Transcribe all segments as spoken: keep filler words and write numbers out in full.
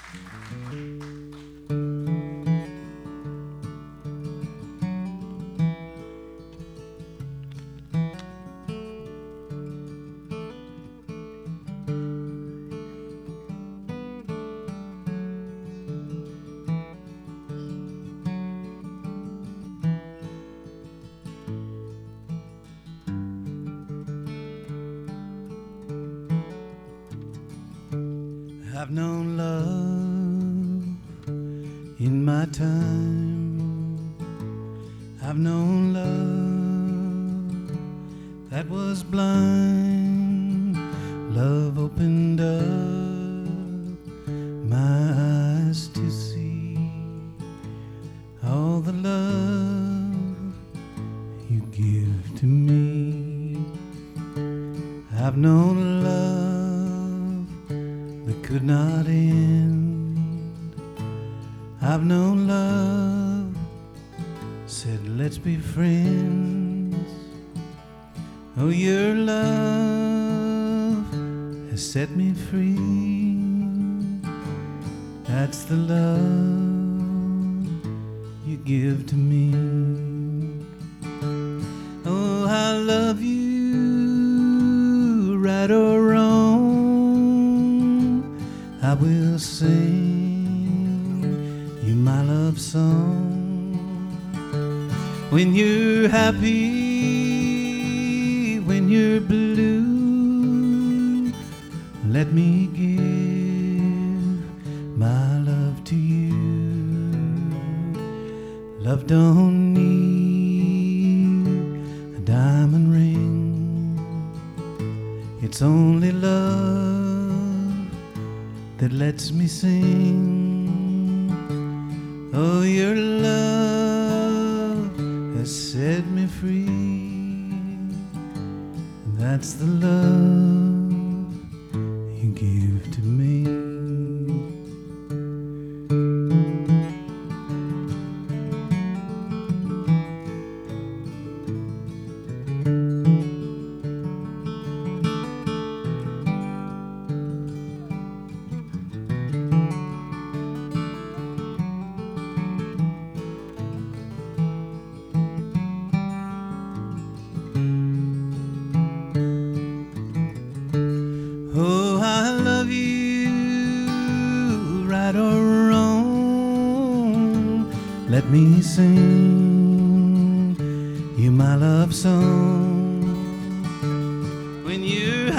I've known love in my time. I've known love that was blind. Love opened up my eyes to see all the love you give to me. I've known love that could not end. I've known love said let's be friends. Oh, your love has set me free. That's the love you give to me. Oh, I love you, right or wrong. I will sing you my love song. When you're happy, when you're blue, let me give my love to you. Love don't need a diamond ring. It's only love that lets me sing. Oh, your love has set me free. That's the love you give to me. Oh, I love you, right or wrong. Let me sing you my love song. When you're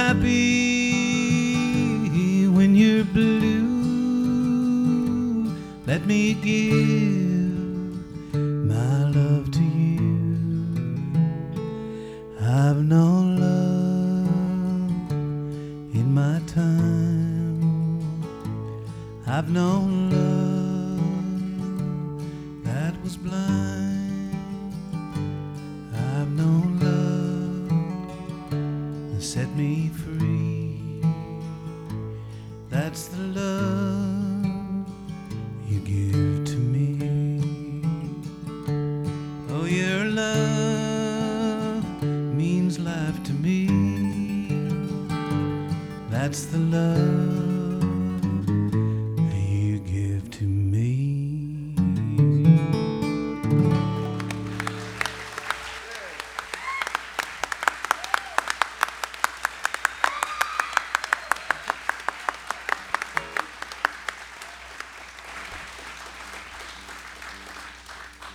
happy, when you're blue, let me give my love to you. I've known love in my time. I've known love that was blind. I've known love that set me free. That's the love you give to me. Oh, your love means life to me. That's the love